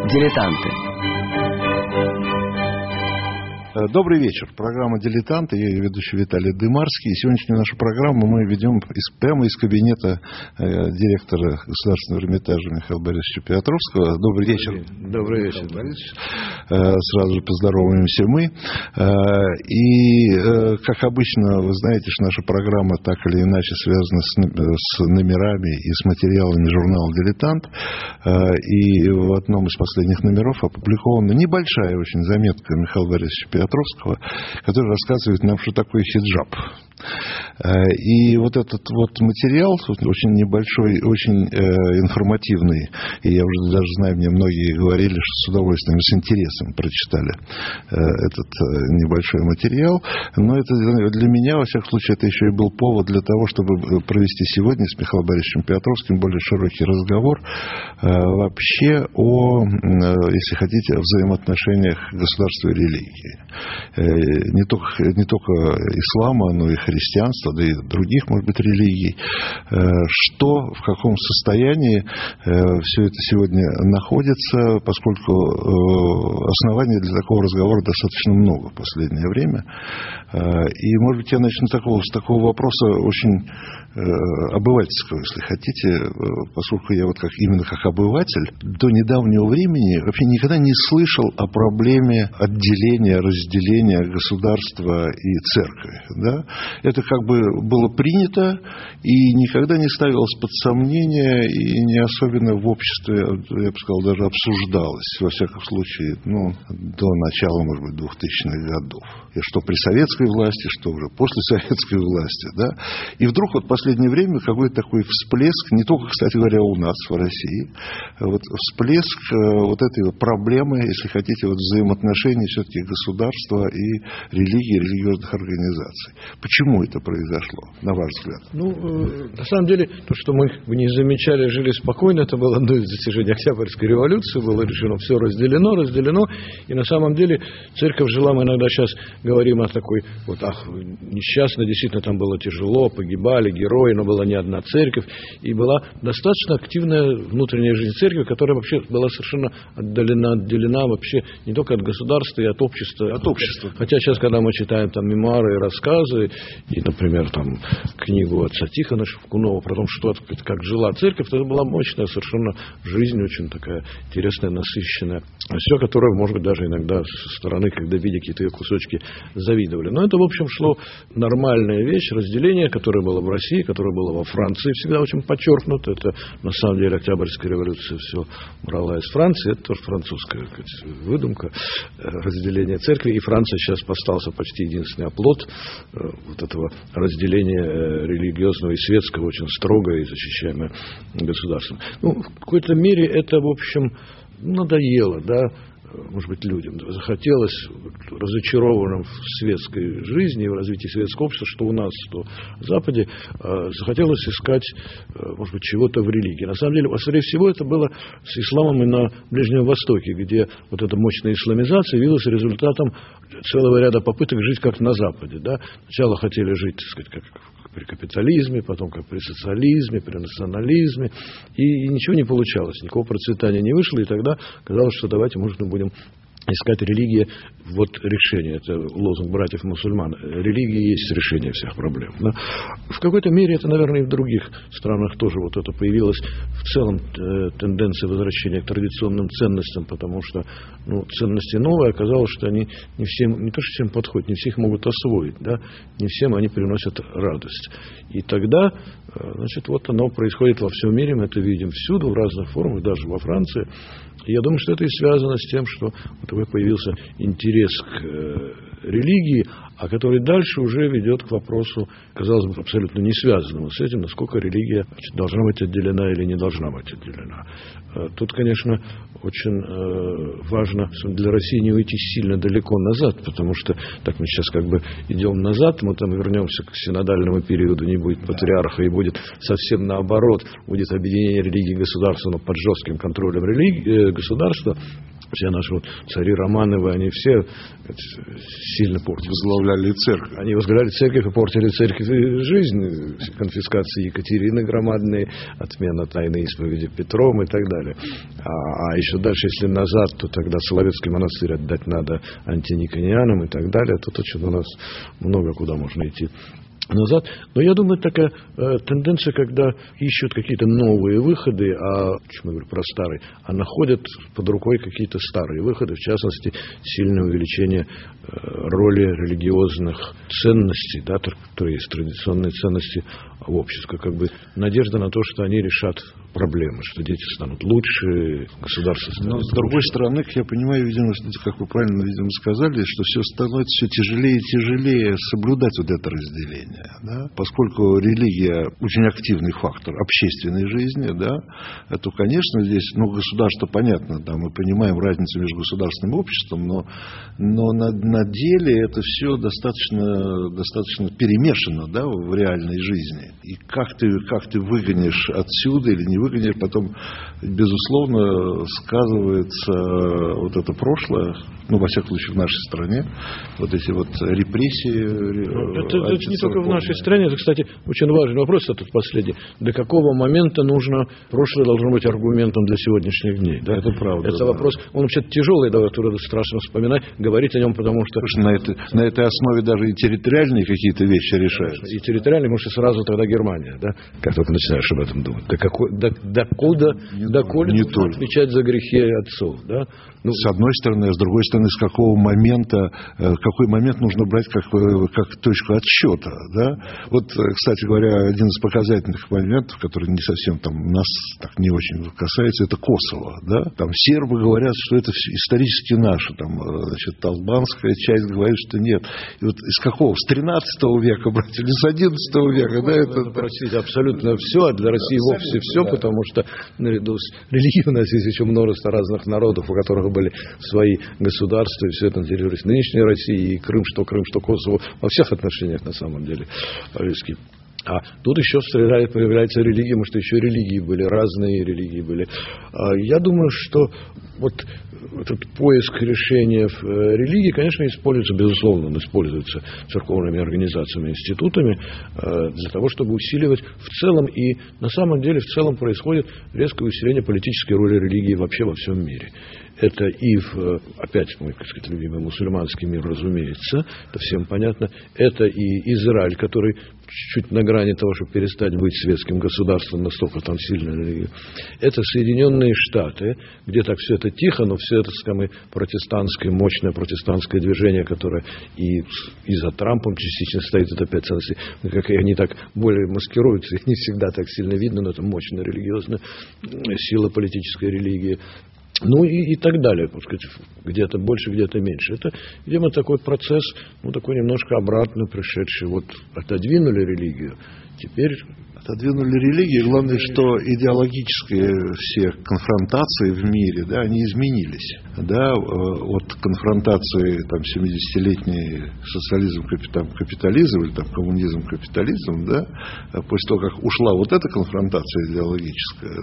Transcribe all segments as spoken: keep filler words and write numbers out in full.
Дилетанты. Добрый вечер. Программа «Дилетанты». Я ее ведущий Виталий Дымарский. И сегодняшнюю нашу программу мы ведем из, прямо из кабинета э, директора Государственного Эрмитажа Михаила Борисовича Петровского. Добрый вечер. Добрый вечер, Борис. Э, сразу же поздороваемся мы. Э, и, э, как обычно, вы знаете, что наша программа так или иначе связана с, с номерами и с материалами журнала «Дилетант». Э, и в одном из последних номеров опубликована небольшая очень заметка Михаила Борисовича Петровского, Петровского, который рассказывает нам, что такое хиджаб. И вот этот вот материал, очень небольшой, очень э, информативный, и я уже даже знаю, мне многие говорили, что с удовольствием, с интересом прочитали э, этот э, небольшой материал, но это для меня, во всяком случае, это еще и был повод для того, чтобы провести сегодня с Михаилом Борисовичем Петровским более широкий разговор э, вообще о, э, если хотите, о взаимоотношениях государства и религии. Э, не только, не только ислама, но и христианства, да и других, может быть, религий, что, в каком состоянии все это сегодня находится, поскольку оснований для такого разговора достаточно много в последнее время. И, может быть, я начну такого, с такого вопроса очень обывательского, если хотите, поскольку я вот как, именно как обыватель до недавнего времени вообще никогда не слышал о проблеме отделения, разделения государства и церкви. Да? Это как бы было принято и никогда не ставилось под сомнение и не особенно в обществе, я бы сказал, даже обсуждалось, во всяком случае, ну, до начала, может быть, двухтысячных годов. И что при советской власти, что уже после советской власти. Да? И вдруг вот в последнее время какой-то такой всплеск, не только, кстати говоря, у нас в России, вот всплеск вот этой вот проблемы, если хотите, вот взаимоотношений все-таки государства и религии, религиозных организаций. Почему это произошло, на ваш взгляд? Ну, на самом деле, то, что мы не замечали, жили спокойно, это было одно из достижений Октябрьской революции, было решено, все разделено, разделено, и на самом деле церковь жила, мы иногда сейчас говорим о такой, вот, ах, несчастно, действительно, там было тяжело, погибали герои, но была не одна церковь, и была достаточно активная внутренняя жизнь церкви, которая вообще была совершенно отдалена, отделена вообще не только от государства и от общества. От общества. Хотя сейчас, когда мы читаем там мемуары и рассказы, и, например, там книгу отца Тихона Шевкунова про то, что, как жила церковь, это была мощная совершенно жизнь, очень такая интересная, насыщенная. Все, которое, может быть, даже иногда со стороны, когда видя какие-то ее кусочки, завидовали. Но это, в общем, шло нормальная вещь, разделение, которое было в России, которое было во Франции, всегда очень подчеркнуто. Это, на самом деле, Октябрьская революция все брала из Франции. Это тоже французская, так сказать, выдумка, разделение церкви. И Франция сейчас остался почти единственный оплот вот этого разделения религиозного и светского, очень строгое и защищаемое государством. Ну, в какой-то мере это, в общем, надоело, да, может быть, людям. Захотелось, разочарованным в светской жизни и в развитии светского общества, что у нас, что в Западе, захотелось искать, может быть, чего-то в религии. На самом деле, скорее всего, это было с исламом и на Ближнем Востоке, где вот эта мощная исламизация явилась результатом целого ряда попыток жить как на Западе. Да? Сначала хотели жить, так сказать, как при капитализме, потом как при социализме, при национализме, и, и ничего не получалось, никакого процветания не вышло, и тогда казалось, что давайте, может, мы будем искать религия, вот решение, это лозунг братьев-мусульман, религия есть решение всех проблем. Да? В какой-то мере это, наверное, и в других странах тоже вот это появилась в целом э, тенденция возвращения к традиционным ценностям, потому что ну, ценности новые, оказалось, что они не всем, не то что всем подходят, не все их могут освоить, да? Не всем они приносят радость. И тогда, э, значит, вот оно происходит во всем мире, мы это видим всюду, в разных формах, даже во Франции. И я думаю, что это и связано с тем, что вот такой появился интерес к э, религии, а который дальше уже ведет к вопросу, казалось бы, абсолютно не связанному с этим, насколько религия должна быть отделена или не должна быть отделена. Тут, конечно, очень важно для России не уйти сильно далеко назад, потому что так мы сейчас как бы идем назад, мы там вернемся к синодальному периоду, не будет патриарха, и будет совсем наоборот, будет объединение религии и государства, но под жестким контролем религии, государства. Все наши вот цари Романовы, они все сильно портили. Возглавляли церковь. Они возглавляли церковь и портили церковь жизнь. Конфискации Екатерины громадные, отмена тайной исповеди Петром и так далее. А, а еще дальше, если назад, то тогда Соловецкий монастырь отдать надо антиниконианам и так далее. Тут очень у нас много куда можно идти назад. Но я думаю, такая э, тенденция, когда ищут какие-то новые выходы, а, почему я говорю про старые, а находят под рукой какие-то старые выходы, в частности, сильное увеличение э, роли религиозных ценностей, да, которые есть традиционные ценности в обществе, как бы надежда на то, что они решат проблемы, что дети станут лучше, государство станет Но, лучше. с другой стороны, я понимаю, видимо, что, как вы правильно, видимо, сказали, что все становится все тяжелее и тяжелее соблюдать вот это разделение, да? Поскольку религия очень активный фактор общественной жизни, да, то, конечно, здесь, ну, государство, понятно, да, мы понимаем разницу между государственным и обществом, но, но на, на деле это все достаточно, достаточно перемешано, да, в реальной жизни. И как ты, как ты выгонишь отсюда или не выгонишь, потом, безусловно, сказывается вот это прошлое, ну, во всяком случае, в нашей стране, вот эти вот репрессии. Это, это не только в нашей стране, это, кстати, очень важный вопрос этот последний. До какого момента нужно, прошлое должно быть аргументом для сегодняшних дней? Да? Это правда. Это да. Вопрос, он вообще тяжелый, да, это страшно вспоминать, говорить о нем, потому что... На, это, на этой основе даже и территориальные какие-то вещи решаются. И территориальные, может, и сразу тогда Германия, да? Как только начинаешь об этом думать. До какой, до, докуда, не доколе не нужно отвечать за грехи отцов, да? Ну, с одной стороны, а с другой стороны, с какого момента, какой момент нужно брать как, как точку отсчета, да? Вот, кстати говоря, один из показательных моментов, который не совсем там нас так не очень касается, это Косово, да? Там сербы говорят, что это исторически наше, там, значит, албанская часть говорит, что нет. И вот из какого? С тринадцатого века брать или с одиннадцатого века, да? Это, это простить абсолютно все, а для России да, вовсе все, да. Потому что наряду с религией у нас есть еще множество разных народов, у которых были свои государства, и все это на территории нынешней России, и Крым, что Крым, что Косово, во всех отношениях на самом деле по-русски. А тут еще стреляет, появляется религия, может, еще религии были, разные религии были. Я думаю, что вот этот поиск решения в религии, конечно, используется, безусловно, он используется церковными организациями, институтами для того, чтобы усиливать в целом, и на самом деле в целом происходит резкое усиление политической роли религии вообще во всем мире. Это и, в, опять мой, так сказать, любимый мусульманский мир, разумеется, это всем понятно. Это и Израиль, который чуть-чуть на грани того, чтобы перестать быть светским государством, настолько там сильная религия. Это Соединенные Штаты, где так все это тихо, но все это, скажем, протестантское, мощное протестантское движение, которое и, и за Трампом частично стоит, это опять ценности, как они так более маскируются, их не всегда так сильно видно, но это мощная религиозная сила политической религии. Ну и, и так далее, так сказать, где-то больше, где-то меньше. Это, видимо, такой процесс, ну, такой немножко обратно пришедший. Вот отодвинули религию, теперь... Отодвинули религию, главное, что идеологические все конфронтации в мире, да, они изменились. Да, от конфронтации там, семидесятилетний социализм, капитализм, или там, коммунизм, капитализм, да, после того, как ушла вот эта конфронтация идеологическая,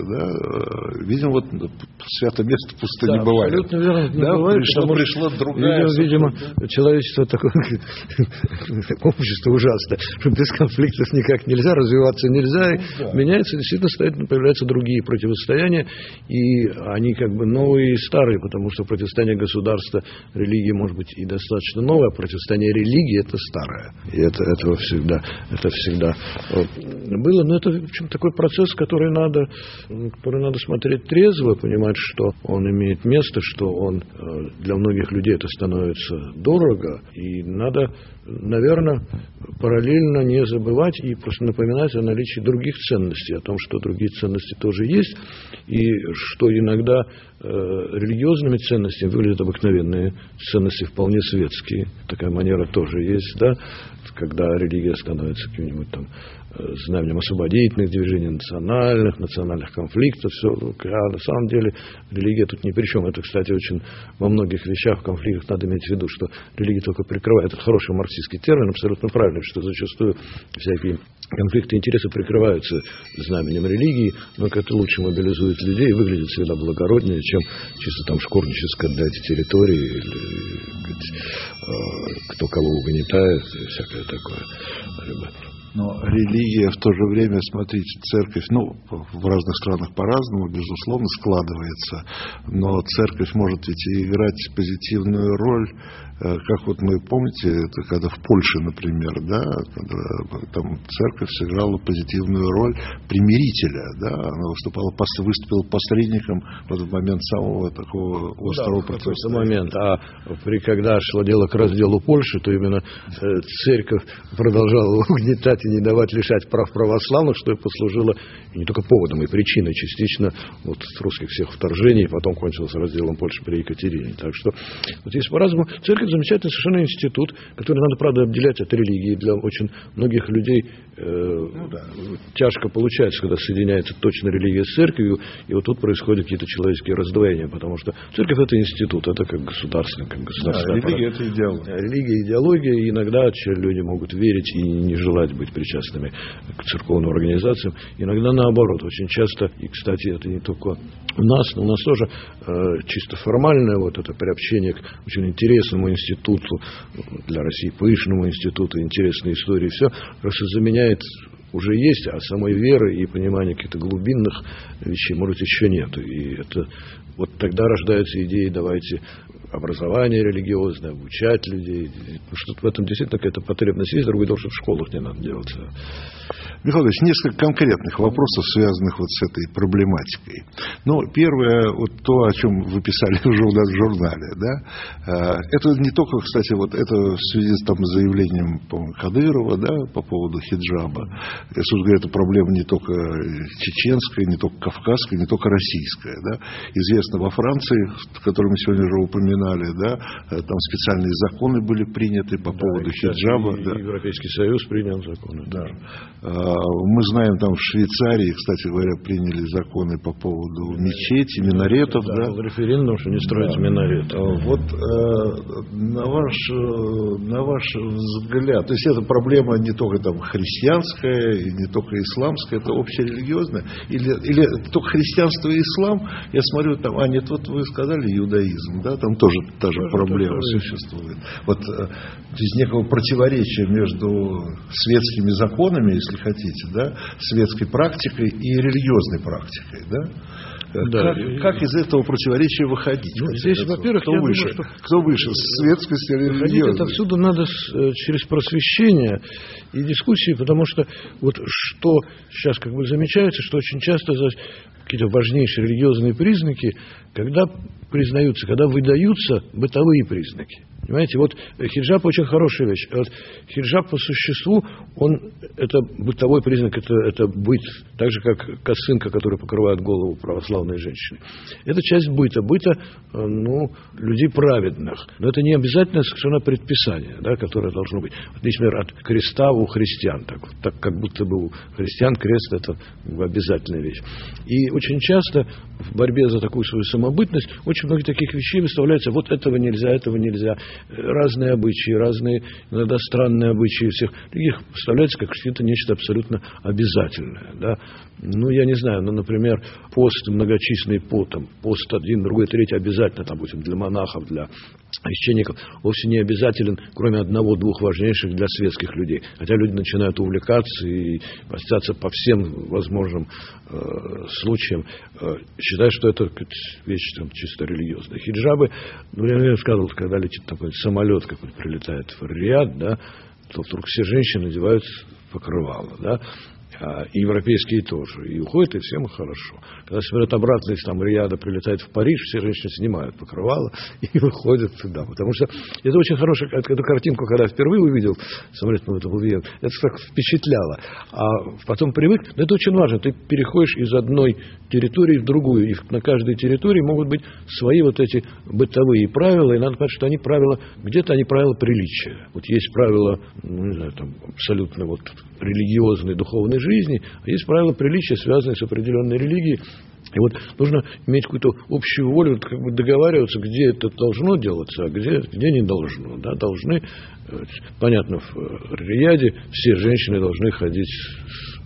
да, видимо, вот свято место пусто да, не бывает. Абсолютно верно, не да, бывает, пришло, потому пришло другая... Видимо, видимо человечество такое, общество ужасное, что без конфликтов никак нельзя, развиваться нельзя, и да. Меняется, действительно стоят, появляются другие противостояния, и они как бы новые и старые, потому что противостояние государства, религии может быть и достаточно новое, а противостояние религии это старое. И это, этого всегда, это всегда было. Но это, в общем, такой процесс, который надо, который надо смотреть трезво, понимать, что он имеет место, что он для многих людей это становится дорого, и надо, наверное, параллельно не забывать и просто напоминать о наличии других ценностей, о том, что другие ценности тоже есть, и что иногда э, религиозными ценностями выглядят обыкновенные ценности, вполне светские. Такая манера тоже есть, да, когда религия становится каким-нибудь там знаменем освободительных движений, национальных, национальных конфликтов, все. А на самом деле религия тут ни при чем. Это, кстати, очень во многих вещах, в конфликтах надо иметь в виду, что религия только прикрывает. Это хороший марксистский термин, абсолютно правильный, что зачастую всякие конфликты интересы прикрываются знаменем религии, но это лучше мобилизует людей и выглядит всегда благороднее, чем чисто там шкурнически отдать территории, или, кто кого угнетает, и всякое такое. Но религия в то же время, смотрите, церковь, ну, в разных странах по-разному, безусловно, складывается, но церковь может ведь и играть позитивную роль, как вот мы, помните, это когда в Польше, например, да, когда там церковь сыграла позитивную роль примирителя, да, она выступала, выступила посредником в этот момент самого такого острого да, процесса. момент, а при, когда шло дело к разделу Польши, то именно церковь продолжала угнетать и не давать лишать прав православных, что и послужило и не только поводом, и причиной частично вот русских всех вторжений, потом кончилось разделом Польши при Екатерине. Так что вот есть по-разному. Церковь замечательный совершенно институт, который надо, правда, отделять от религии. Для очень многих людей э, ну, да. тяжко получается, когда соединяется точно религия с церковью, и вот тут происходят какие-то человеческие раздвоения, потому что церковь — это институт, это как государственный, как государственный да, религия — это идеология. Религия, идеология, и иногда люди могут верить и не желать быть причастными к церковным организациям. Иногда наоборот. Очень часто, и, кстати, это не только у нас, но у нас тоже э, чисто формальное вот это приобщение к очень интересному институту, для России пышному институту, интересной истории, все просто заменяет, уже есть, а самой веры и понимания каких-то глубинных вещей, может, еще нет. И это вот тогда рождаются идеи: давайте образование религиозное, обучать людей. Потому что в этом действительно какая-то потребность есть. Другое дело, что в школах не надо делать. Михаил Ильич, несколько конкретных вопросов, связанных вот с этой проблематикой. Ну, первое, вот то, о чем вы писали в журнале, да, это не только, кстати, вот это в связи с там заявлением, по-моему, Кадырова, да, по поводу хиджаба. Я, собственно говоря, эта проблема не только чеченская, не только кавказская, не только российская, да. Известно, во Франции, которую мы сегодня уже упоминали, да, там специальные законы были приняты по да, поводу хиджаба. И да. Европейский Союз принял законы. Да. Мы знаем, там в Швейцарии, кстати говоря, приняли законы по поводу мечети, минаретов. Да, да. был референдум, что не строить да. минареты. Вот э, на, ваш, на ваш взгляд, то есть эта проблема не только там христианская, и не только исламская, это общерелигиозная, или, или только христианство и ислам, я смотрю, там, а нет, вот вы сказали иудаизм, да, там тоже та же проблема существует. Вот, то есть некого противоречия между светскими законами, если хотите, да, светской практикой и религиозной практикой, да? Да. Как, как из этого противоречия выходить? Ну, здесь, во-первых, кто я выше, думаю, что кто выше, светскость или религиозность? Это отсюда надо с, через просвещение и дискуссии, потому что вот что сейчас как бы замечается, что очень часто за какие-то важнейшие религиозные признаки, когда признаются, когда выдаются бытовые признаки. Понимаете, вот хиджаб очень хорошая вещь. Вот хиджаб по существу, он, это бытовой признак, это, это быт. Так же, как косынка, которая покрывает голову православной женщины. Это часть быта. Быта, ну, людей праведных. Но это не обязательно совершенно предписание, да, которое должно быть. Вот, например, от креста у христиан. Так, так как будто бы у христиан крест – это обязательная вещь. И очень часто в борьбе за такую свою самобытность очень много таких вещей выставляется. Вот этого нельзя, этого нельзя. Разные обычаи, разные, иногда странные обычаи всех других представляется как что-то нечто абсолютно обязательное. Да? Ну, я не знаю, ну, например, пост многочисленный потом, пост один, другой, третий обязательно, там, допустим, для монахов, для священников, вовсе не обязателен, кроме одного-двух важнейших для светских людей. Хотя люди начинают увлекаться и постятся по всем возможным э, случаям, э, считая, что это вещь там, чисто религиозная. Хиджабы, ну, я сказал, когда летит такой самолет, как вот прилетает в Риад, да, то вдруг все женщины надевают покрывало, да, и европейские тоже. И уходят, и всем хорошо. Когда самолет обратно из там, Рияда прилетает в Париж, все женщины снимают покрывало и выходят туда. Потому что это очень хорошая эту картинку, когда я впервые увидел самолет, ну, это был Вен, это так впечатляло. А потом привык, но это очень важно. Ты переходишь из одной территории в другую, и на каждой территории могут быть свои вот эти бытовые правила, и надо понять, что они правила, где-то они правила приличия. Вот есть правила, ну, не знаю, там, абсолютно вот религиозной, духовной жизни, а есть правила приличия, связанные с определенной религией. И вот нужно иметь какую-то общую волю, как бы договариваться, где это должно делаться, а где, где не должно. Да, должны, понятно, в Рияде все женщины должны ходить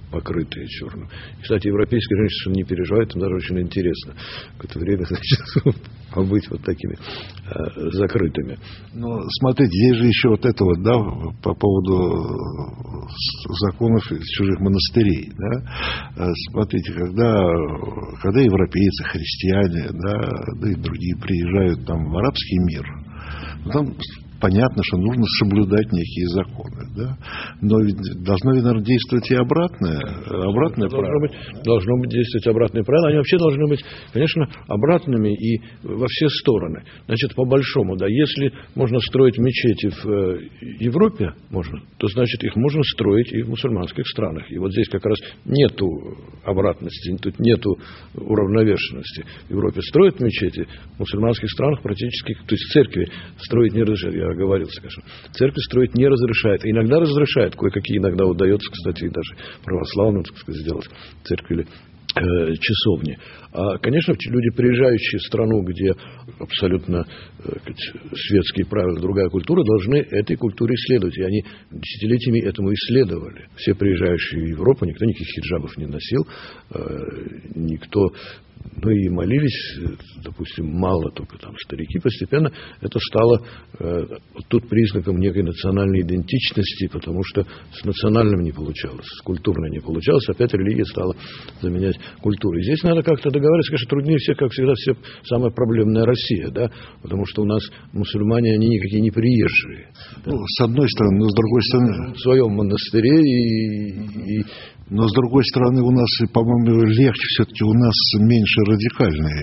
покрытые черным. И, кстати, европейские женщины не переживают, им даже очень интересно какое-то время, значит, побыть вот такими э, закрытыми. Ну, смотрите, есть же еще вот это вот, да, по поводу законов чужих монастырей, да. Смотрите, когда, когда европейцы, христиане, да, да и другие приезжают там в арабский мир, там понятно, что нужно соблюдать некие законы, да? Но ведь должно, наверное, действовать и обратное, обратное должно правило. Быть, должно быть действовать обратное правило. Они вообще должны быть, конечно, обратными и во все стороны. Значит, по-большому, да, если можно строить мечети в Европе, можно, то, значит, их можно строить и в мусульманских странах. И вот здесь как раз нету обратности, тут нету уравновешенности. В Европе строят мечети, в мусульманских странах практически, то есть церкви строить не разрешают. Я оговорился, конечно. Церковь строить не разрешает. Иногда разрешает. Кое-какие иногда удается, кстати, и даже православным, так сказать, сделать церковь или э, часовни. А, конечно, люди, приезжающие в страну, где абсолютно э, светские правила, другая культура, должны этой культуре исследовать. И они десятилетиями этому исследовали. Все приезжающие в Европу, никто никаких хиджабов не носил, э, никто... Ну и молились, допустим, мало только там старики. Постепенно это стало э, тут признаком некой национальной идентичности, потому что с национальным не получалось, с культурной не получалось. Опять религия стала заменять культуру. И здесь надо как-то договариваться. Конечно, труднее всех, как всегда, все самая проблемная Россия, да, потому что у нас мусульмане, они никакие не приезжие. Да? Ну, с одной стороны, но с другой стороны... В своем монастыре и... и Но, с другой стороны, у нас, по-моему, легче все-таки, у нас меньше радикальный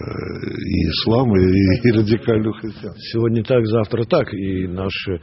и ислам, и, и радикальный христианство. Сегодня так, завтра так. И наши,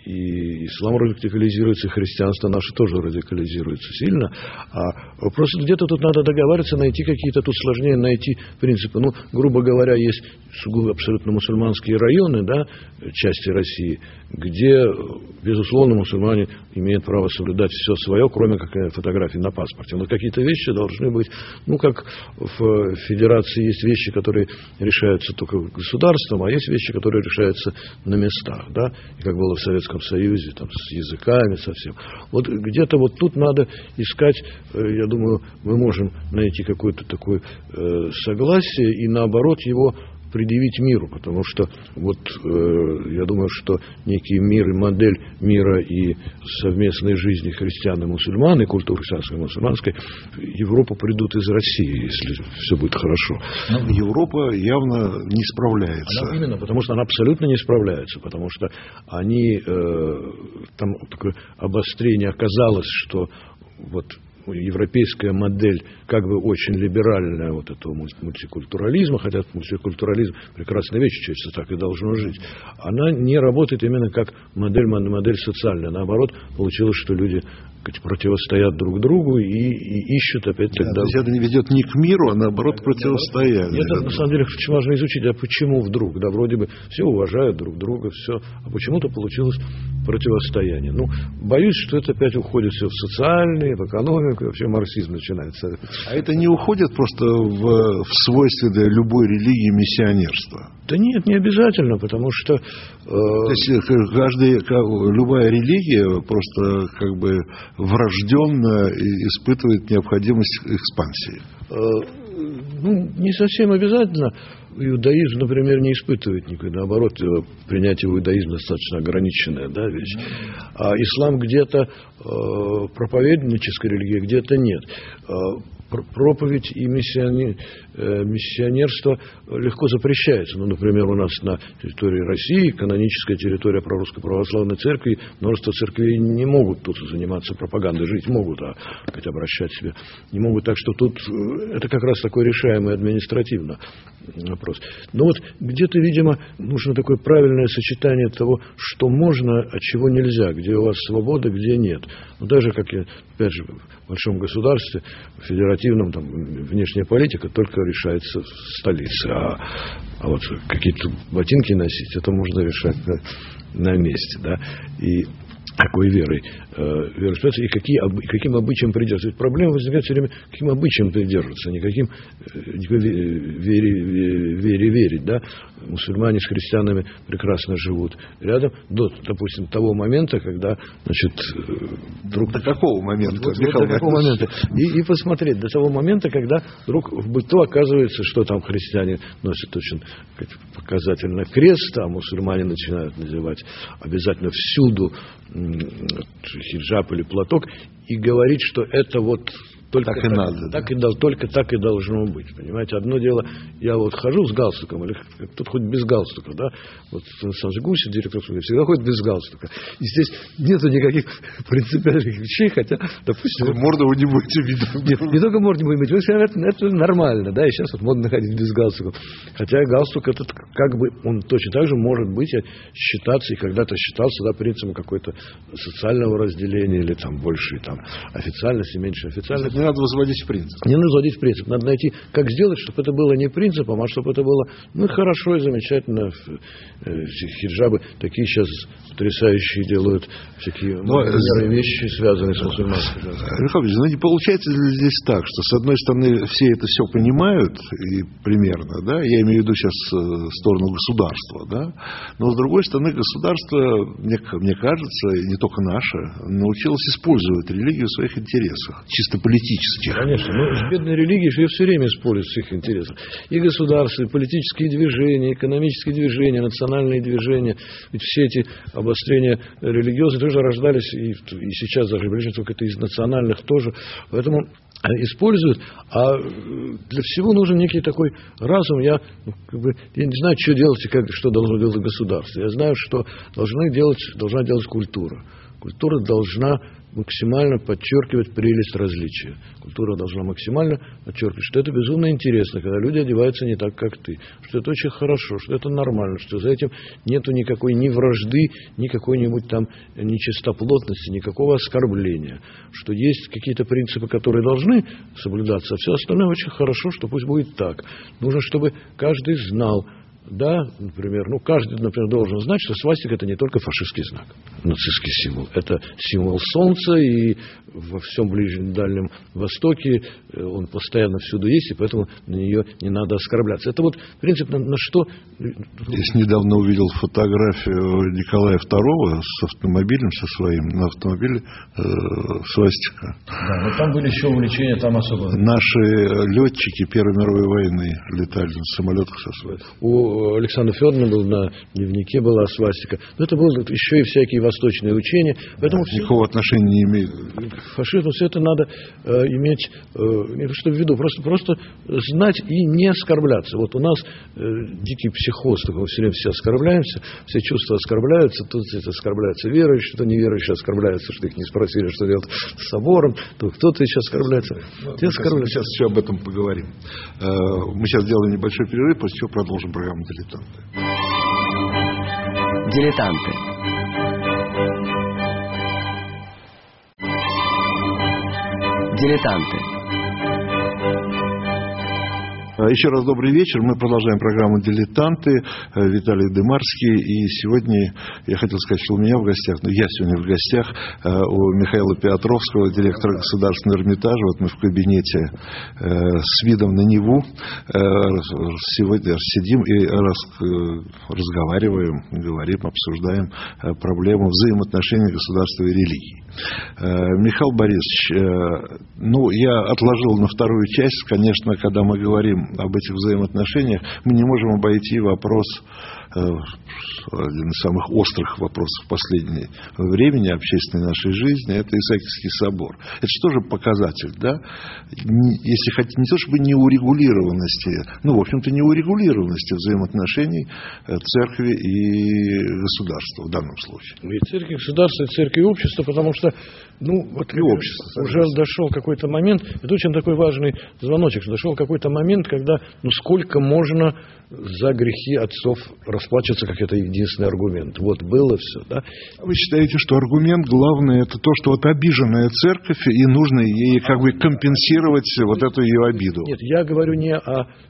и ислам радикализируется, и христианство наше тоже радикализируется сильно. А просто где-то тут надо договариваться, найти какие-то, тут сложнее найти принципы. Ну, грубо говоря, есть сугубо абсолютно мусульманские районы, да, части России, где, безусловно, мусульмане имеют право соблюдать все свое, кроме как фотографии на паспорте. Но какие-то вещи должны быть, ну, как в федерации есть вещи, которые решаются только государством, а есть вещи, которые решаются на местах, да, и как было в Советском Союзе, там, с языками совсем. Вот где-то вот тут надо искать, я думаю, мы можем найти какое-то такое э, согласие и, наоборот, его предъявить миру, потому что вот э, я думаю, что некий мир и модель мира и совместной жизни христиан и мусульман, и культуры христианской и мусульманской, Европа придут из России, если все будет хорошо. Но Европа явно не справляется. Она, именно, потому что она абсолютно не справляется, потому что они, э, там такое обострение оказалось, что вот европейская модель как бы очень либеральная вот этого мультикультурализма, хотя мультикультурализм прекрасная вещь, человечество так и должно жить, она не работает именно как модель, модель социальная. Наоборот, получилось, что люди противостоят друг другу и, и ищут опять да, тогда... То есть это не ведет не к миру, а наоборот к противостоянию. Это на самом деле очень важно изучить, а почему вдруг? Да, вроде бы все уважают друг друга, все, а почему-то получилось противостояние. Ну, боюсь, что это опять уходит все в социальные, в экономику, и вообще марксизм начинается. А это не уходит просто в, в свойстве для любой религии миссионерства? Да нет, не обязательно, потому что... Э... То есть каждый, любая религия просто как бы врожденно испытывает необходимость экспансии. Э, ну, не совсем обязательно. Иудаизм, например, не испытывает никакой. Наоборот, принятие в иудаизм достаточно ограниченная, да, вещь. А ислам где-то э, проповедническая религия, где-то нет. Э, проповедь и миссионер, э, миссионерство легко запрещается. Ну, например, у нас на территории России, каноническая территория Русской Православной Церкви, множество церквей не могут тут заниматься пропагандой, жить могут, а хоть обращать себя не могут. Так что тут это как раз такой решаемый административно вопрос. Но вот где-то, видимо, нужно такое правильное сочетание того, что можно, а чего нельзя, где у вас свобода, где нет. Ну, даже, как я, опять же, в большом государстве, в федеративном, там, внешняя политика только решается в столице, а, а вот какие-то ботинки носить, это можно решать на, на месте, да. И какой верой э, вероисповедаться и какие, каким обычаям придерживаться. Ведь проблема возникает все время, каким обычаям придерживаться, никаким никакой вере, вере верить. Да? Мусульмане с христианами прекрасно живут рядом до, допустим, того момента, когда, значит, вдруг... До какого момента? Вот, вот, до какого момента? И, и посмотреть, до того момента, когда вдруг в быту оказывается, что там христиане носят очень показательно крест, а мусульмане начинают надевать обязательно всюду хиджаб или платок, и говорить, что это вот только так, так, и надо, так да. и, только так и должно быть. Понимаете, одно дело, я вот хожу с галстуком, или тут хоть без галстука, да, вот Александр Гусев, директор, всегда ходит без галстука. И здесь нету никаких принципиальных вещей, хотя, допустим... Морду вы не будете видеть. Нет, не только морду не будете видеть, это, это нормально, да, и сейчас вот модно ходить без галстука. Хотя галстук этот, как бы, он точно так же может быть считаться, и когда-то считался, да, принципом какой-то социального разделения, или там больше там официальности, меньше официальности. Не надо возводить в принцип. Не надо возводить в принцип. Надо найти, как сделать, чтобы это было не принципом, а чтобы это было, ну, хорошо и замечательно. Хиджабы такие сейчас потрясающие делают всякие Но, вещи, связанные с мусульманством. Михаил, ну не получается ли здесь так, что с одной стороны все это все понимают и примерно, да, я имею в виду сейчас сторону государства, да, но с другой стороны государство, мне, мне кажется, и не только наше, научилось использовать религию в своих интересах, чисто политических. Конечно, но с бедной религией ее все время используют в своих интересах. И государства, и политические движения, и экономические движения, национальные движения, ведь все эти обострения религиозные тоже рождались, и, и сейчас даже только это из национальных тоже, поэтому используют, а для всего нужен некий такой разум. Я, ну, как бы, я не знаю, что делать и как, что должно делать государство. Я знаю, что должны делать, должна делать культура. Культура должна максимально подчеркивать прелесть различия. Культура должна максимально подчеркивать, что это безумно интересно, когда люди одеваются не так, как ты, что это очень хорошо, что это нормально, что за этим нету никакой ни вражды, ни какой-нибудь там нечистоплотности, никакого оскорбления, что есть какие-то принципы, которые должны соблюдаться, а все остальное очень хорошо, что пусть будет так. Нужно, чтобы каждый знал, да, например, ну, каждый, например, должен знать, что свастика — это не только фашистский знак, нацистский символ. Это символ солнца, и во всем Ближнем Дальнем Востоке он постоянно всюду есть, и поэтому на нее не надо оскорбляться. Это вот принцип, на, на что... Я недавно увидел фотографию Николая второго с автомобилем, со своим, на автомобиле э, свастика. Да, но там были еще увлечения, там особо... Наши летчики Первой мировой войны летали на самолетах со свастикой. У Александра Федоровна был на дневнике была свастика. Но это было еще и всякие восточные учения. Поэтому да, никакого все... отношения не имеет. Фашизм, все это надо э, иметь э, не то что в виду, просто, просто знать и не оскорбляться. Вот у нас э, дикий психоз, такой, все время все оскорбляемся, все чувства оскорбляются, тут это оскорбляются верующие, то неверующие оскорбляются, что их не спросили, что делать с собором, то кто-то еще оскорбляется. Ну, мы сейчас еще об этом поговорим. Мы сейчас сделаем небольшой перерыв, после чего продолжим программу «Дилетанты». Дилетанты. Дилетанты. Еще раз добрый вечер. Мы продолжаем программу «Дилетанты». Виталий Дымарский. И сегодня я хотел сказать, что у меня в гостях, ну, я сегодня в гостях у Михаила Петровского, директора Государственного Эрмитажа. Вот мы в кабинете с видом на Неву сегодня сидим и разговариваем, говорим, обсуждаем проблему взаимоотношений государства и религии. Михаил Борисович, ну, я отложил на вторую часть, конечно, когда мы говорим об этих взаимоотношениях, мы не можем обойти вопрос, один из самых острых вопросов последнего времени общественной нашей жизни, это Исаакиевский собор. Это же тоже показатель, да? Если хотите, не то чтобы неурегулированности, ну, в общем-то, неурегулированности взаимоотношений церкви и государства в данном случае. И церкви, государства, и церкви, и общества, потому что, ну, вот и общество, уже дошел какой-то момент, это очень такой важный звоночек, что дошел какой-то момент, когда, ну, сколько можно за грехи отцов расплачиваться, как это единственный аргумент. Вот было все, да? Вы считаете, что аргумент главный это то, что вот обиженная церковь, и нужно ей как бы компенсировать вот эту ее обиду? Нет, я говорю не о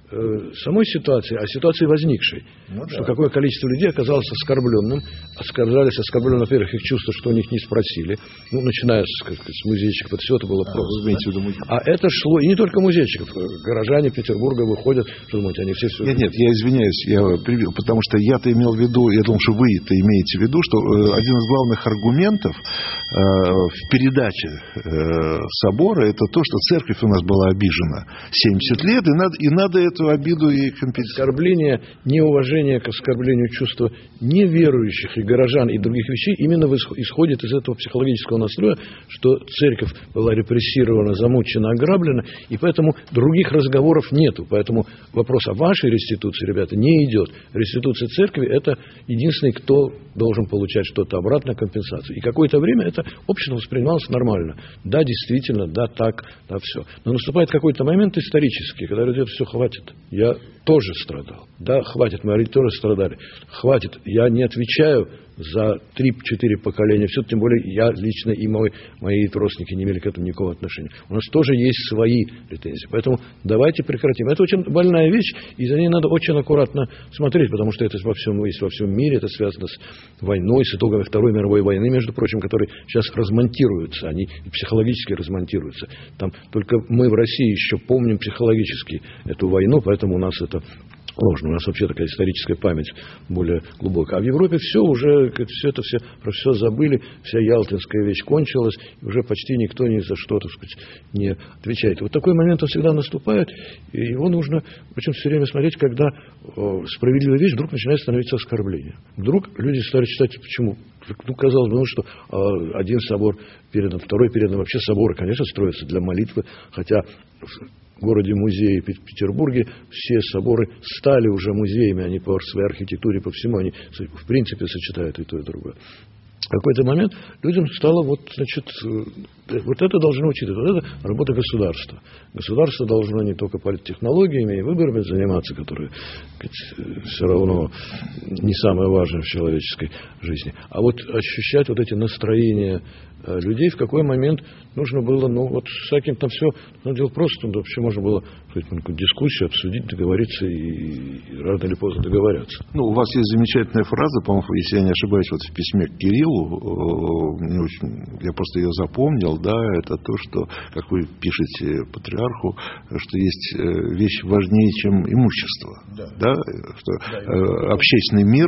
самой ситуации, а ситуации возникшей. Ну, что да. Какое количество людей оказалось оскорбленным, оскорблялись, оскорблены, во-первых, их чувство, что у них не спросили, ну, начиная с, как, с музейщиков, это все это было а, просто. Да? А это шло, и не только музейщиков, горожане Петербурга выходят, что думаете, они все... все... Нет, нет, я извиняюсь, я привел, потому что я-то имел в виду, я думал, что вы-то имеете в виду, что один из главных аргументов э, в передаче э, собора, это то, что церковь у нас была обижена семьдесят лет, и надо, и надо эту обиду и компенсировать. Оскорбление, неуважение к оскорблению чувства неверующих и горожан и других вещей именно исходит из этого психологического настроя, что церковь была репрессирована, замучена, ограблена, и поэтому других разговоров нету. Поэтому вопрос о вашей реституции, ребята, не идет. Реституция церкви – это единственный, кто должен получать что-то обратно, компенсацию. И какое-то время это общество воспринималось нормально. Да, действительно, да, так, да, все. Но наступает какой-то момент исторический, когда люди все хватит. Я тоже страдал. Да, хватит, мои родители тоже страдали. Хватит, я не отвечаю за три-четыре поколения. Все, тем более я лично и мой, мои родственники не имели к этому никакого отношения. У нас тоже есть свои претензии. Поэтому давайте прекратим. Это очень больная вещь, и за ней надо очень аккуратно смотреть, потому что это во всем, есть во всем мире, это связано с войной, с итогами Второй мировой войны, между прочим, которые сейчас размонтируются, они психологически размонтируются. Там только мы в России еще помним психологически эту войну, поэтому у нас это ложно. У нас вообще такая историческая память более глубокая. А в Европе все уже, все это все, про все забыли, вся ялтинская вещь кончилась, и уже почти никто ни за что, так сказать, не отвечает. Вот такой момент он всегда наступает, и его нужно, причем все время смотреть, когда о, справедливая вещь вдруг начинает становиться оскорблением. Вдруг люди стали читать, почему? Ну, казалось бы, ну, что э, один собор передан, второй передан. Вообще соборы, конечно, строятся для молитвы, хотя в городе-музее Петербурге все соборы стали уже музеями, они по своей архитектуре, по всему, они в принципе сочетают и то, и другое. В какой-то момент людям стало, вот, значит, вот это должно учитывать, вот это работа государства. Государство должно не только политтехнологиями и выборами заниматься, которые, сказать, все равно не самое важное в человеческой жизни, а вот ощущать вот эти настроения людей, в какой момент нужно было, ну, вот с таким там все, ну, дело просто, ну, вообще можно было, сказать, ну, дискуссию обсудить, договориться и, и рано или поздно договорятся. Ну, у вас есть замечательная фраза, по-моему, если я не ошибаюсь, вот в письме к Кириллу, мне очень, я просто ее запомнил, да, это то, что, как вы пишете патриарху, что есть вещь важнее, чем имущество, да, да? Что да, общественный мир,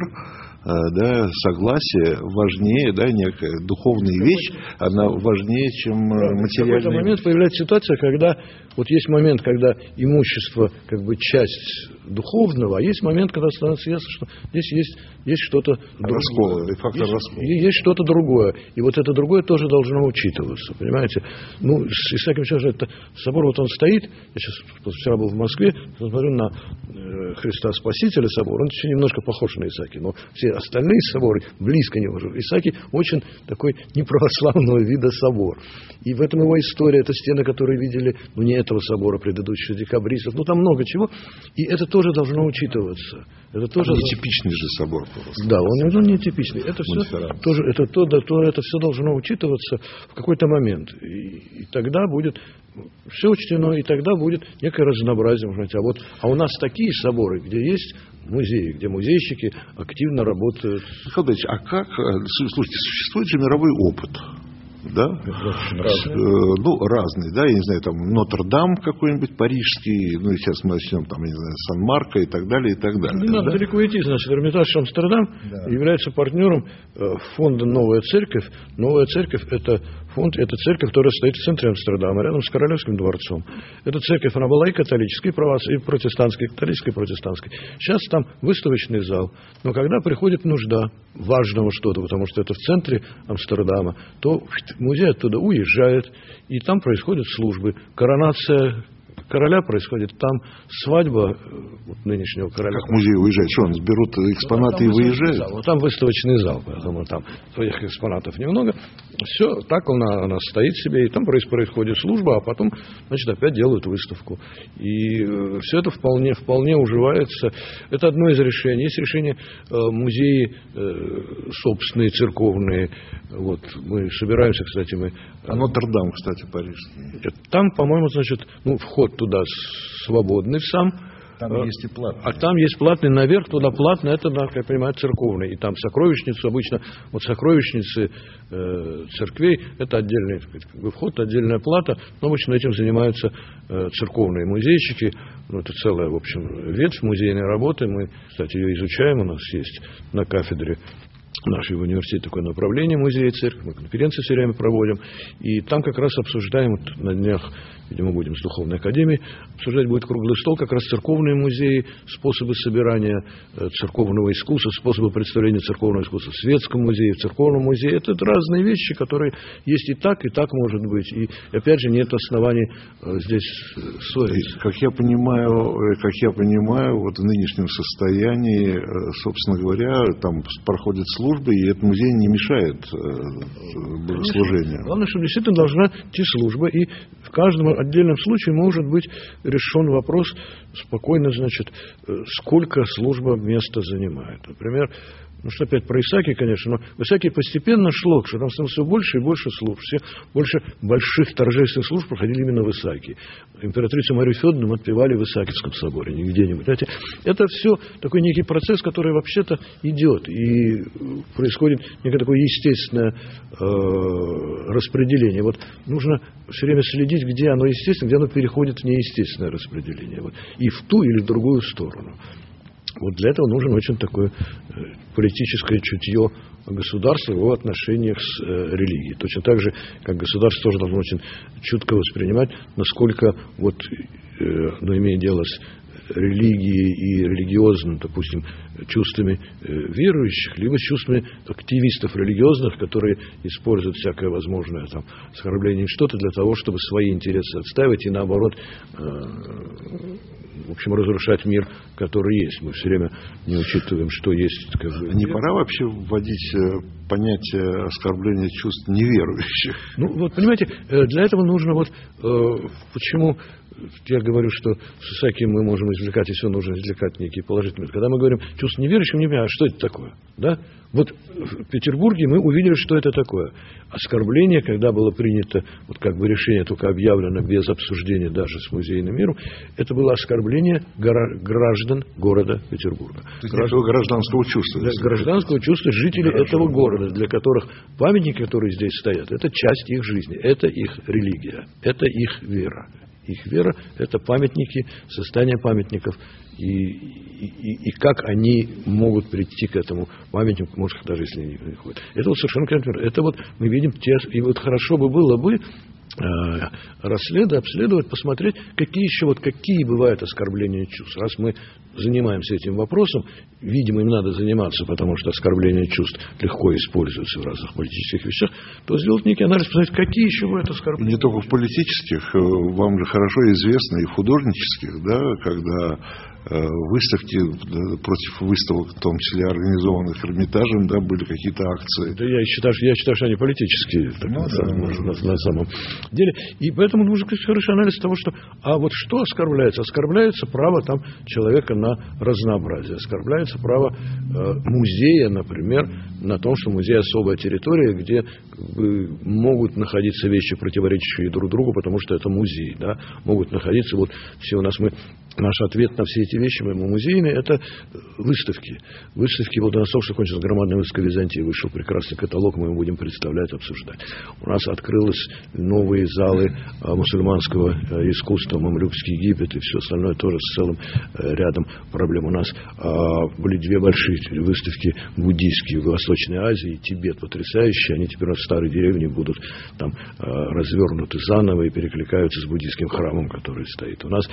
да, согласие важнее, да, некая духовная вещь, она важнее, чем материальная. В какой-то момент появляется ситуация, когда вот есть момент, когда имущество как бы часть духовного, а есть момент, когда становится ясно, что здесь есть, есть что-то раскола, фактор есть, раскола. Есть что-то другое. И вот это другое тоже должно учитываться. Понимаете? Ну, с Исаакием Ильичем, это собор, вот он стоит, я сейчас вчера был в Москве, смотрю на э, Христа Спасителя собор, он еще немножко похож на Исаакия, но все остальные соборы близко не похожи. Исаакий очень такой неправославного вида собор. И в этом его история, это стены, которые видели, ну, не этого собора, предыдущего, декабристов, ну, там много чего. И это тоже должно учитываться. Это тоже нетипичный же собор просто. Да, он, он нетипичный. Это все тоже, это, то, да, то, это все должно учитываться в какой-то момент. И, и тогда будет все учтено, и тогда будет некое разнообразие. Можно сказать. А, вот, а у нас такие соборы, где есть музеи, где музейщики активно работают. Михаил Ильич, а как, слушайте, существует же мировой опыт? Да? Разные. Ну, разные, да, я не знаю, там Нотр-Дам какой-нибудь парижский, ну, сейчас мы начнем, там, я не знаю, Сан-Марко и так далее, и так далее. Не да? Надо далеко идти, значит, Эрмитаж Амстердам да. является партнером фонда «Новая церковь». «Новая церковь» — это фонд, это церковь, которая стоит в центре Амстердама, рядом с Королевским дворцом. Эта церковь, она была и католической, и протестантской, и католической, и протестантской. Сейчас там выставочный зал. Но когда приходит нужда важного что-то, потому что это в центре Амстердама, то музей оттуда уезжает, и там происходят службы. Коронация короля происходит там, свадьба вот, нынешнего короля. Как музей уезжает? Что, он берут экспонаты ну, и выезжают? Зал. Вот там выставочный зал, поэтому там своих экспонатов немного. Все, так она, она стоит себе, и там происходит служба, а потом, значит, опять делают выставку. И э, все это вполне, вполне уживается. Это одно из решений. Есть решение э, музеи э, собственные, церковные. Вот, мы собираемся, кстати, мы... А Нотр-Дам, кстати, парижский? Там, по-моему, значит, ну, вход туда свободный сам. Там а, есть и платный. А там есть платный наверх, туда платный, это, как я понимаю, церковный. И там сокровищницу обычно, вот сокровищницы э, церквей, это отдельный как бы, вход, отдельная плата, но обычно этим занимаются э, церковные музейщики. Ну, это целая, в общем, ветвь музейной работы. Мы, кстати, ее изучаем, у нас есть на кафедре нашего университета такое направление музея и церковь, мы конференции все время проводим, и там как раз обсуждаем, вот на днях, видимо, будем с Духовной академией, обсуждать будет круглый стол, как раз церковные музеи, способы собирания церковного искусства, способы представления церковного искусства в светском музее, в церковном музее. Это разные вещи, которые есть и так, и так может быть. И, опять же, нет оснований здесь ссориться. Как я понимаю, как я понимаю, вот в нынешнем состоянии, собственно говоря, там проходит службы, и этот музей не мешает богослужению. Главное, что действительно должна идти служба, и в каждом отдельном случае может быть решен вопрос спокойно, значит, сколько служба места занимает. Например, ну что опять про Исаакия, конечно, но в Исаакии постепенно шло, что там становилось все больше и больше служб, все больше больших торжественных служб проходили именно в Исаакии. Императрицу Марию Федоровну отпевали в Исаакиевском соборе, не где-нибудь. Знаете, это все такой некий процесс, который вообще-то идет, и происходит некое такое естественное э, распределение. Вот нужно все время следить, где оно естественно, где оно переходит в неестественное распределение. Вот, и в ту или в другую сторону. Вот для этого нужно очень такое политическое чутье государства в его отношениях с э, религией. Точно так же, как государство тоже должно очень чутко воспринимать, насколько, вот, э, ну, имея дело с религией и религиозным, допустим, чувствами э, верующих, либо с чувствами активистов религиозных, которые используют всякое возможное там оскорбление, что-то для того, чтобы свои интересы отстаивать и, наоборот, э, в общем, разрушать мир, который есть. Мы все время не учитываем, что есть. Как бы, не пора вообще вводить понятие оскорбления чувств неверующих? Ну, вот, понимаете, для этого нужно вот э, почему я говорю, что с Исаакием мы можем извлекать, и все нужно извлекать некие положительные. Когда мы говорим чувство неверующих, мы не понимаем, а что это такое? Да? Вот в Петербурге мы увидели, что это такое. Оскорбление, когда было принято, вот как бы решение только объявлено без обсуждения даже с музейным миром, это было оскорбление граждан города Петербурга. Граждан, гражданского чувства. Для гражданского чувства жителей Граждан. этого города, для которых памятники, которые здесь стоят, это часть их жизни, это их религия, это их вера. Их вера – это памятники, состояние памятников, и, и, и как они могут прийти к этому памятнику, может, даже если они не ходят. Это вот совершенно конкретно. Это вот мы видим, те, и вот хорошо бы было бы расследовать, обследовать, посмотреть, какие еще вот какие бывают оскорбления чувств. Раз мы занимаемся этим вопросом, видимо, им надо заниматься, потому что оскорбления чувств легко используются в разных политических вещах, то сделать некий анализ, посмотреть, какие еще бывают оскорбления. Не только в политических, вам же хорошо известно, и в художнических, да, когда выставки, против выставок, в том числе организованных Эрмитажем, да, были какие-то акции. Да я считаю, я считаю, что они политические, так, ну, на, да, самом, на, на самом деле. И поэтому нужен хороший анализ того, что, а вот что оскорбляется? Оскорбляется право там человека на разнообразие. Оскорбляется право э, музея, например, на том, что музей особая территория, где как бы, могут находиться вещи, противоречащие друг другу, потому что это музей, да, могут находиться, вот все у нас мы, наш ответ на все эти вещи, мы музейные, это выставки. Выставки, вот у нас только что кончилась громадная выставка Византии, вышел прекрасный каталог, мы его будем представлять, обсуждать. У нас открылись новые залы мусульманского искусства, мамлюкский Египет и все остальное тоже с целым рядом проблем. У нас были две большие выставки буддийские в Восточной Азии, Тибет потрясающие, они теперь у нас в старой деревне будут там развернуты заново и перекликаются с буддийским храмом, который стоит. У нас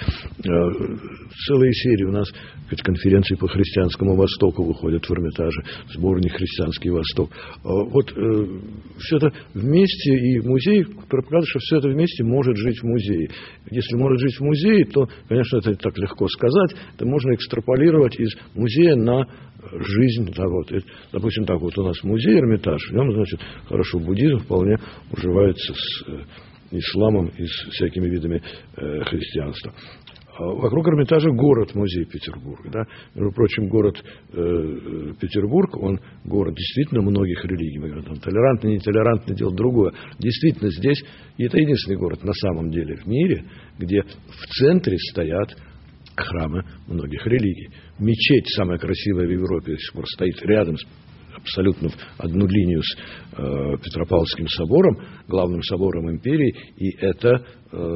целые серии, у нас конференции по христианскому Востоку выходят в Эрмитаже, сборник «Христианский Восток». Вот все это вместе, и музей, который показывает, что все это вместе может жить в музее. Если может жить в музее, то, конечно, это так легко сказать, это можно экстраполировать из музея на жизнь. Да, вот. Допустим, так вот у нас музей Эрмитаж, в нем, значит, хорошо, буддизм вполне уживается с исламом и с всякими видами э, христианства. Вокруг Эрмитажа город-музей Петербург. Да? Между прочим, город э, Петербург, он город действительно многих религий. Мы говорим, толерантный, нетолерантный, дело другое. Действительно, здесь, и это единственный город на самом деле в мире, где в центре стоят храмы многих религий. Мечеть, самая красивая в Европе, до сих пор стоит рядом с абсолютно в одну линию с э, Петропавловским собором, главным собором империи, и это э,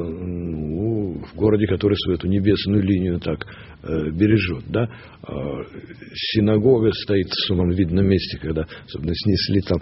ну, в городе, который свою эту небесную линию так э, бережет. Да? Э, синагога стоит в самом видном месте, когда особенно снесли там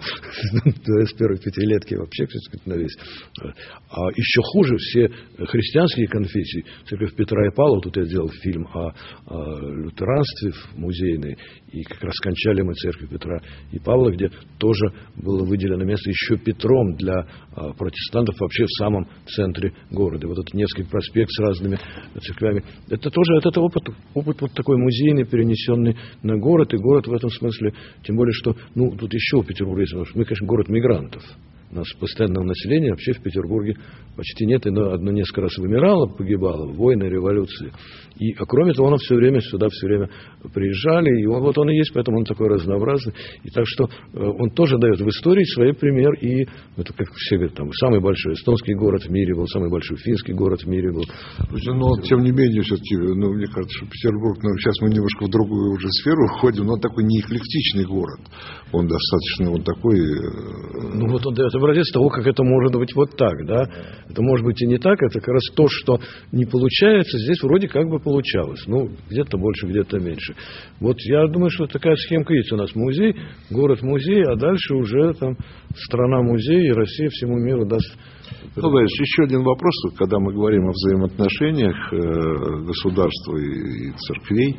с первой пятилетки вообще, кстати, на весь. А еще хуже, все христианские конфессии, церковь Петра и Павла, тут я делал фильм о, о лютеранстве музейный, и как раз кончали мы церковь Петра и Павла, где тоже было выделено место еще Петром для а, протестантов вообще в самом центре города. Вот этот Невский проспект с разными церквями. Это тоже это опыт, опыт вот такой музейный, перенесенный на город. И город в этом смысле, тем более, что ну, тут еще в Петербурге, потому что мы, конечно, город мигрантов. У нас постоянного населения вообще в Петербурге почти нет. Одно, одно несколько раз вымирало, погибало, войны, революции. И, а кроме того, оно все время сюда все время приезжали. И он, вот он и есть, поэтому он такой разнообразный. И так что э, он тоже дает в истории свой пример. И это, как все говорят, там, самый большой эстонский город в мире был, самый большой финский город в мире был. Но, тем не менее, все-таки, ну, мне кажется, что Петербург, ну, сейчас мы немножко в другую уже сферу входим, но он такой не эклектичный город. Он достаточно, он такой... Э... Ну, вот он дает образец того, как это может быть вот так, да. Это может быть и не так, это как раз то, что не получается, здесь вроде как бы получалось. Ну, где-то больше, где-то меньше. Вот я думаю, что такая схемка есть. У нас музей, город-музей, а дальше уже там страна-музей, и Россия всему миру даст... Ну, Борис, еще один вопрос, когда мы говорим о взаимоотношениях государства и церквей,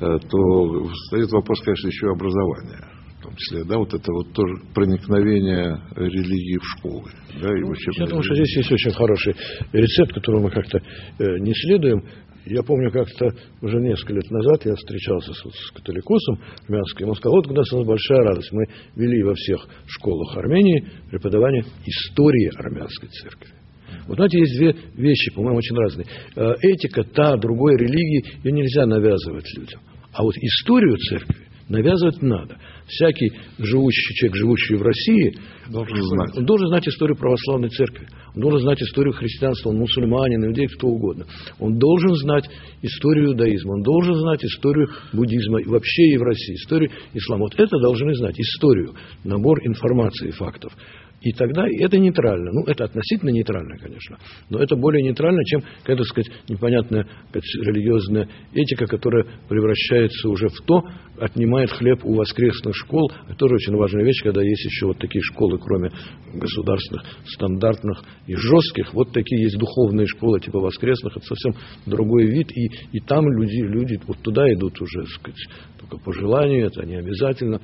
то встает вопрос, конечно, еще и образования. В том числе, да, вот это вот тоже проникновение религии в школы. Да, и ну, я думаю, что здесь есть очень хороший рецепт, которого мы как-то э, не следуем. Я помню, как-то уже несколько лет назад я встречался с, с католикосом армянским, он сказал, вот у нас большая радость, мы вели во всех школах Армении преподавание истории армянской церкви. Вот знаете, есть две вещи, по-моему, очень разные. Этика, та, другой религии, ее нельзя навязывать людям. А вот историю церкви навязывать надо. Всякий живущий человек, живущий в России, должен знать. Он должен знать историю православной церкви. Он должен знать историю христианства, он мусульманин, иудей, кто угодно. Он должен знать историю иудаизма, он должен знать историю буддизма, вообще и в России, историю ислама. Вот это должны знать, историю, набор информации, фактов. И тогда это нейтрально. Ну, это относительно нейтрально, конечно. Но это более нейтрально, чем какая-то, так сказать, непонятная сказать, религиозная этика, которая превращается уже в то, отнимает хлеб у воскресных школ. Это тоже очень важная вещь, когда есть еще вот такие школы, кроме государственных, стандартных и жестких. Вот такие есть духовные школы, типа воскресных. Это совсем другой вид. И, и там люди, люди вот туда идут уже, так сказать, только по желанию. Это не обязательно.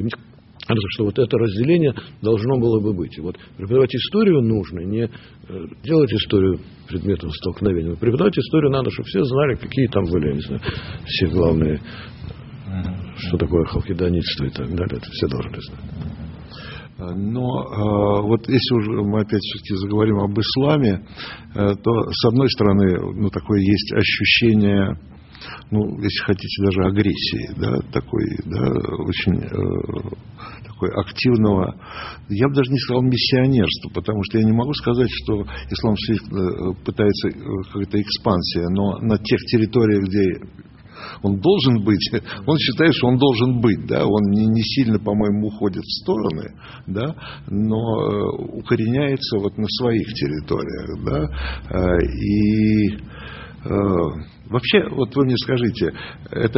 Что вот это разделение должно было бы быть. И вот преподавать историю нужно, не делать историю предметом столкновения. Преподавать историю надо, чтобы все знали, какие там были, я не знаю, все главные, что такое халкидонитство и так далее. Это все должны знать. Но вот если уже мы опять все-таки заговорим об исламе, то с одной стороны, ну, такое есть ощущение, ну, если хотите, даже агрессии, да, такой, да, очень э, такой активного, я бы даже не сказал миссионерства, потому что я не могу сказать, что ислам пытается какая-то экспансия, но на тех территориях, где он должен быть, он считает, что он должен быть, да, он не, не сильно, по-моему, уходит в стороны, да, но э, укореняется вот на своих территориях, да, э, и э, вообще, вот вы мне скажите, это,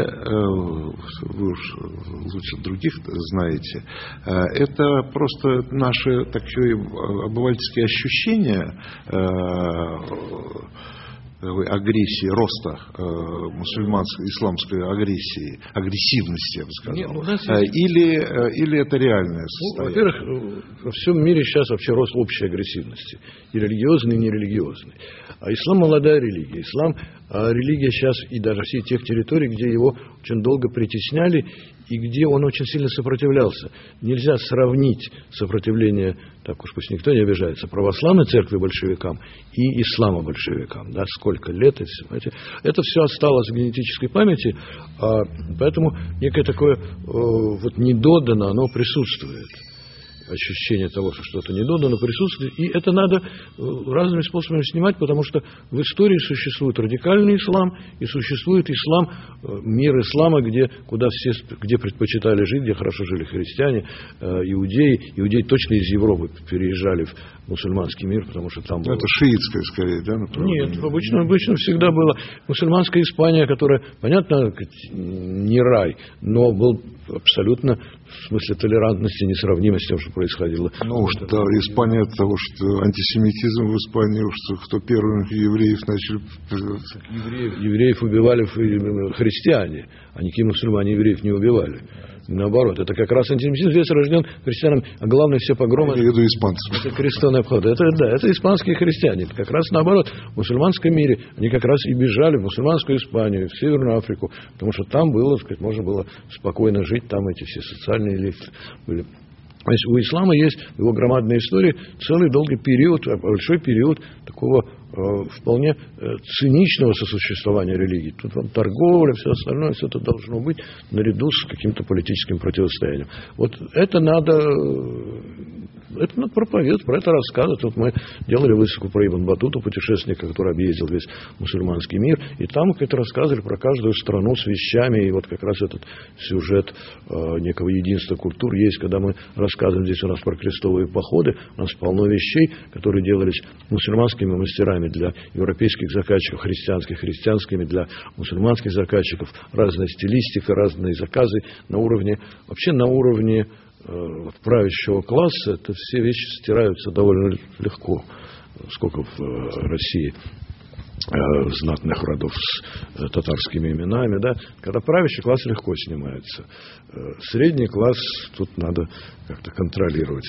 вы уж лучше других знаете, это просто наши такие обывательские ощущения агрессии, роста мусульманской, исламской агрессии, агрессивности, я бы сказал. Нет, ну, есть... или, или это реальное состояние? Ну, во-первых, во всем мире сейчас вообще рост общей агрессивности. И религиозной, и нерелигиозной. А ислам молодая религия. Ислам а религия сейчас и даже все тех территорий, где его очень долго притесняли и где он очень сильно сопротивлялся. Нельзя сравнить сопротивление, так уж пусть никто не обижается, православной церкви большевикам и ислама большевикам. Да, сколько лет и все. Знаете, это все осталось в генетической памяти, а, поэтому некое такое э, вот недодано, оно присутствует. ощущение того, что что-то недодано, присутствует. И это надо разными способами снимать, потому что в истории существует радикальный ислам и существует ислам, мир ислама, где, куда все, где предпочитали жить, где хорошо жили христиане, иудеи. Иудеи точно из Европы переезжали в мусульманский мир, потому что там было... Это шиитское, скорее, да? Нет, обычно, обычно всегда было мусульманская Испания, которая, понятно, не рай, но был абсолютно в смысле толерантности несравнимо с тем, что происходило. Ну уж да, Испания от того, что антисемитизм в Испании, уж что кто первым евреев начали... Евреев, евреев убивали христиане, а никакие мусульмане евреев не убивали. Наоборот, это как раз антисемитизм весь рожден христианам, а главное, все погромы... Я веду испанцев. Это крестовный обход. Это, да, это испанские христиане. Это как раз наоборот. В мусульманском мире они как раз и бежали в мусульманскую Испанию, в Северную Африку, потому что там было, так сказать, можно было спокойно жить, там эти все социальные элиты были. То есть у ислама есть в его громадной истории целый долгий период, большой период такого э, вполне э, циничного сосуществования религий. Тут вам торговля, все остальное, все это должно быть наряду с каким-то политическим противостоянием. Вот это надо, это надо проповедовать, про это рассказывать. Вот мы делали выставку про Ибн Батута, путешественника, который объездил весь мусульманский мир, и там как-то рассказывали про каждую страну с вещами, и вот как раз этот сюжет э, некого единства культур есть, когда мы рассказываем здесь у нас про крестовые походы, у нас полно вещей, которые делались мусульманскими мастерами для европейских заказчиков, христианских, христианскими для мусульманских заказчиков, разная стилистика, разные заказы на уровне, вообще на уровне вот, правящего класса, это все вещи стираются довольно легко, сколько в России знатных родов с татарскими именами, да, когда правящий класс легко снимается. Средний класс тут надо как-то контролировать.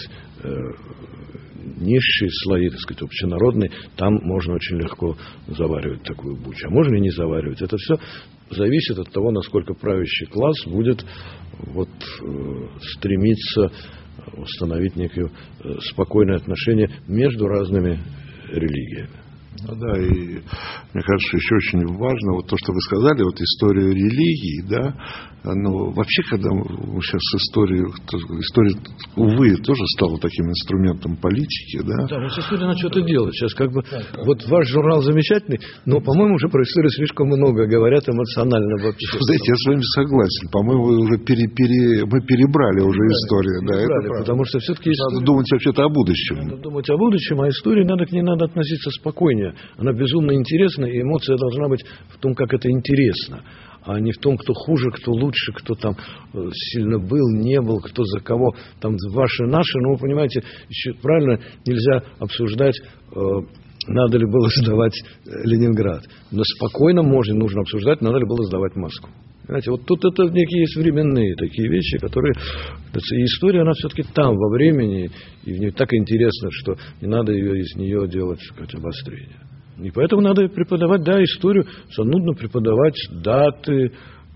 Низшие слои, так сказать, общенародные, там можно очень легко заваривать такую бучу. А можно и не заваривать. Это все зависит от того, насколько правящий класс будет вот, стремиться установить некое спокойное отношение между разными религиями. Ну да, и мне кажется, еще очень важно, вот то, что вы сказали, вот историю религии, да, ну, вообще, когда мы сейчас историю, история, увы, тоже стала таким инструментом политики, да. Да, вот история надо что-то делать. Сейчас как бы, вот ваш журнал замечательный, но, по-моему, уже про историю слишком много говорят эмоционально вообще. Знаете, я с вами согласен, по-моему, вы уже пере, пере, мы перебрали уже да, историю, да, перебрали, это потому что все-таки надо история... думать вообще-то о будущем. Надо думать о будущем, а истории надо к ней надо относиться спокойнее. Она безумно интересна, и эмоция должна быть в том, как это интересно, а не в том, кто хуже, кто лучше, кто там сильно был, не был, кто за кого, там ваши, наши. Но вы понимаете, еще правильно нельзя обсуждать, надо ли было сдавать Ленинград. Но спокойно можно, нужно обсуждать, надо ли было сдавать Москву. Понимаете, вот тут это некие есть временные такие вещи, которые... И история, она все-таки там, во времени, и в ней так интересно, что не надо ее, из нее делать какое-то обострение. И поэтому надо преподавать, да, историю, нудно преподавать даты,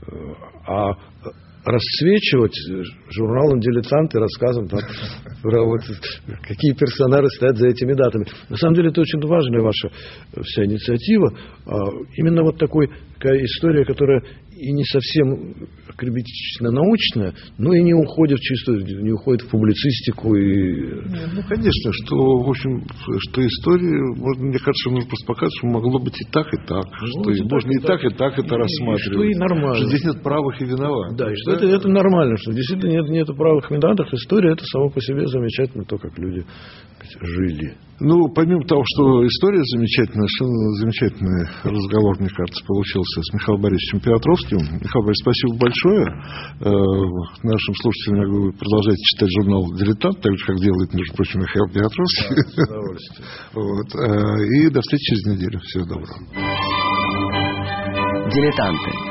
а расцвечивать журналом «Дилетанты» рассказом там, про вот, какие персонажи стоят за этими датами. На самом деле это очень важная ваша вся инициатива. Именно вот такой, такая история, которая и не совсем академично научная, но и не уходит в чистую, не уходит в публицистику. И... Ну, конечно, что, в общем, что историю, можно, мне кажется, нужно просто показать, что могло быть и так, и так. Ну, что и можно и так, и так это и, рассматривать. Что и нормально. Что здесь нет правых и виноватых. Да, и что да? Это, это нормально, что действительно нет, нет правых и виноватых. История это само по себе замечательно, то, как люди жили. Ну, помимо того, что история замечательная, совершенно замечательный разговор, мне кажется, получился с Михаилом Борисовичем Петровским. Михаил Борисович, спасибо большое. Нашим слушателям я говорю, продолжайте читать журнал «Дилетант», так же, как делает, между прочим, Михаил Петровский. Да, с удовольствием. Вот. И до встречи через неделю. Всего доброго. «Дилетанты».